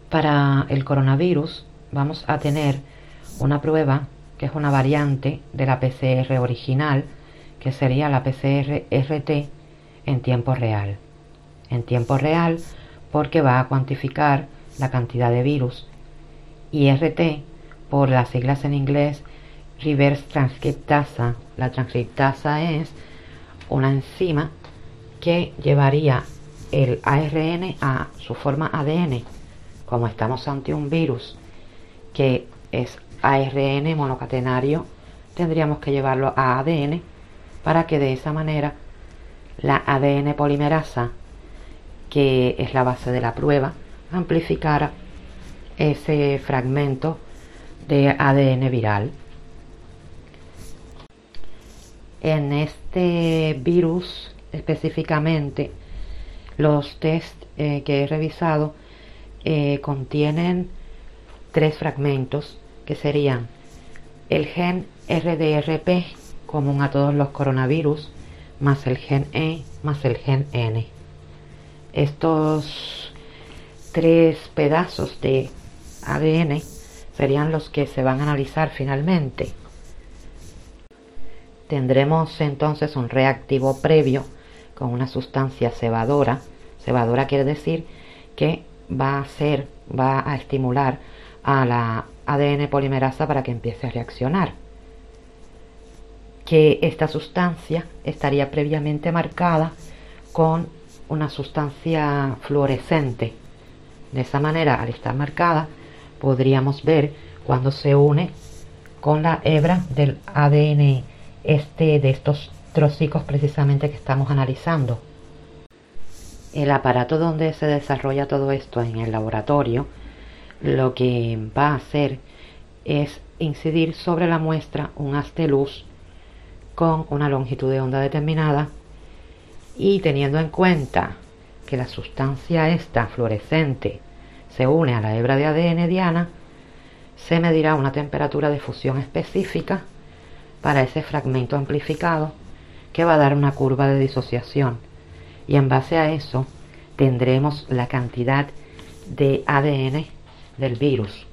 Para el coronavirus vamos a tener una prueba que es una variante de la PCR original, que sería la PCR-RT en tiempo real. En tiempo real porque va a cuantificar la cantidad de virus, y RT por las siglas en inglés Reverse Transcriptasa. La transcriptasa es una enzima que llevaría el ARN a su forma ADN. Como estamos ante un virus que es ARN monocatenario, tendríamos que llevarlo a ADN para que de esa manera la ADN polimerasa, que es la base de la prueba, amplificara ese fragmento de ADN viral. En este virus específicamente, los test que he revisado contienen 3 fragmentos, que serían el gen RDRP, común a todos los coronavirus, más el gen E, más el gen N. Estos 3 pedazos de ADN serían los que se van a analizar finalmente. Tendremos entonces un reactivo previo con una sustancia cebadora. Cebadora quiere decir que va a estimular a la ADN polimerasa para que empiece a reaccionar. Que esta sustancia estaría previamente marcada con una sustancia fluorescente. De esa manera, al estar marcada, podríamos ver cuando se une con la hebra del ADN de estos trocicos precisamente que estamos analizando. El aparato donde se desarrolla todo esto en el laboratorio, lo que va a hacer es incidir sobre la muestra un haz de luz con una longitud de onda determinada, y teniendo en cuenta que la sustancia esta fluorescente se une a la hebra de ADN diana, se medirá una temperatura de fusión específica para ese fragmento amplificado, que va a dar una curva de disociación, y en base a eso tendremos la cantidad de ADN del virus.